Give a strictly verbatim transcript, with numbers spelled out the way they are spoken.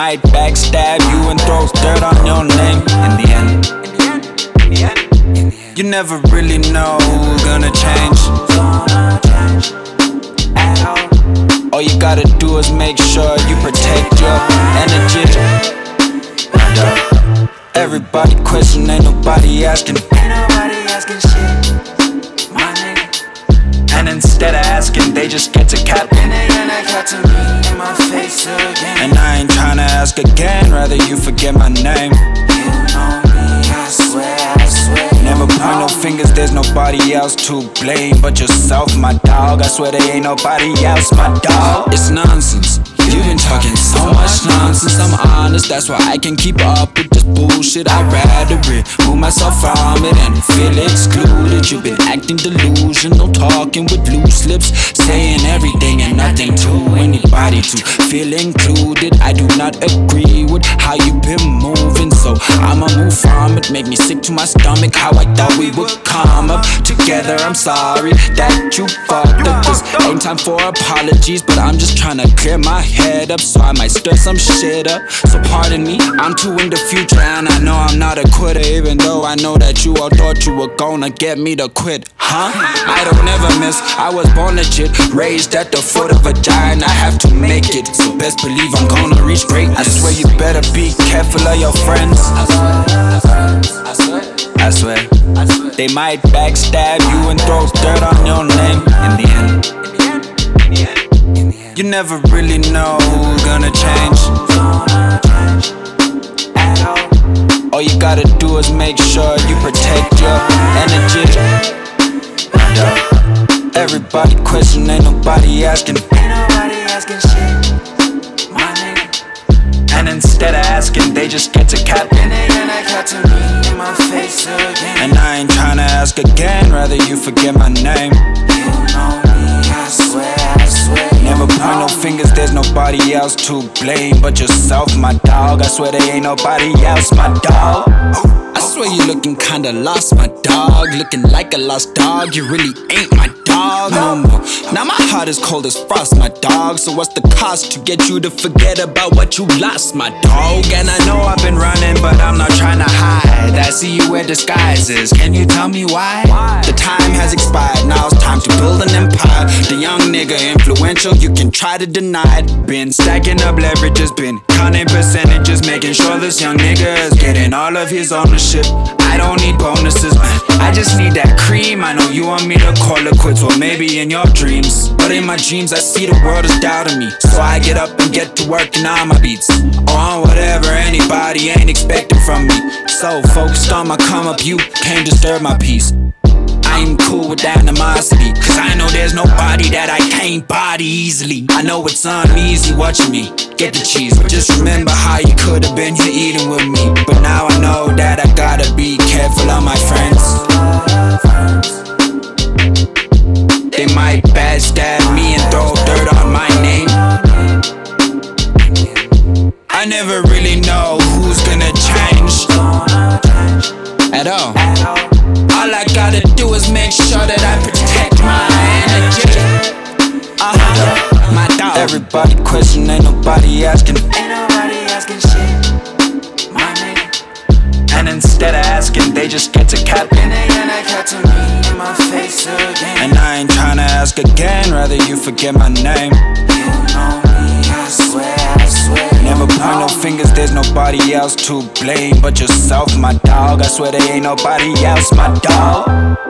might backstab you and throw dirt on your name. In the end, in the end, in the end, in the end, you never really know who's gonna change. At all. All you gotta do is make sure you protect your energy. And, uh, everybody question, ain't nobody asking. Ain't nobody asking shit, my nigga. And instead of asking, they just get to capping. And they gonna cut to me in my face again. And I ain't tryna ask again, rather you forget my name. You know me, I swear, I swear. Never point no fingers, there's nobody else to blame but yourself, my dog. I swear there ain't nobody else, my dog. It's nonsense. You've been talking so much nonsense, I'm honest, that's why I can keep up with this bullshit. I'd rather remove myself from it and feel excluded. You've been acting delusional, talking with loose lips, saying everything and nothing to anybody to feel included. I do not agree with how you've been moving, so I'ma move from it. Make me sick to my stomach, how I thought we would come up together. I'm sorry that you fucked up, this ain't time for apologies, but I'm just trying to clear my head up, so I might stir some shit up. So pardon me, I'm too in the future, and I know I'm not a quitter, even though I know that you all thought you were gonna get me to quit, huh? I don't never miss, I was born legit, raised at the foot of a giant, I have to make it, so best believe I'm gonna reach greatness. I swear you better be careful of your friends. I swear, I swear, I swear, I swear. They might backstab you and throw dirt on your name. In the end, in the end, in the end. You never really know who's gonna change. At all. All you gotta do is make sure you protect your energy. And, uh, everybody question, ain't nobody asking. Ain't nobody asking shit, my nigga. And instead of asking, they just get to capping. And they gonna cut to me in my face again. And I ain't tryna ask again, rather you forget my name. You know me, I swear, I swear. Never point no fingers, there's nobody else to blame but yourself, my dog. I swear there ain't nobody else, my dog. I swear you looking kinda lost, my dog. Looking like a lost dog, you really ain't my dog no more. Now my heart is cold as frost, my dog. So what's the cost to get you to forget about what you lost, my dog? And I know I've been running, but I'm not trying to hide. I see you wear disguises, can you tell me why? The time has expired, now it's time to build an empire. The young nigga influential, you can try to deny it. Been stacking up leverages, been counting percentages, making sure this young nigga is getting all of his ownership. I don't need bonuses, man, I just need that cream. I know you want me to call it quits, or maybe in your dreams, but in my dreams I see the world is doubting me. So I get up and get to working on my beats, or on whatever anybody ain't expecting from me. So focused on my come up, you can't disturb my peace. I'm cool with animosity, cause I know there's nobody that I can't body easily. I know it's uneasy watching me get the cheese, but just remember how you could've been here eating with me. But now I know that I gotta be careful of my friends. They might backstab me and throw dirt on my name. I never really know who's gonna change at all. All I gotta do is make sure that I protect my energy. Uh-huh, my dog. Everybody question, ain't nobody asking. Ain't nobody asking shit, my nigga. And instead of asking, they just get to capping. And they gonna cut to me in my face again. And I ain't tryna ask again, rather you forget my name. You know me, I swear, I swear. Never point no fingers, there's nobody else to blame but yourself, my dog. I swear there ain't nobody else, my dog.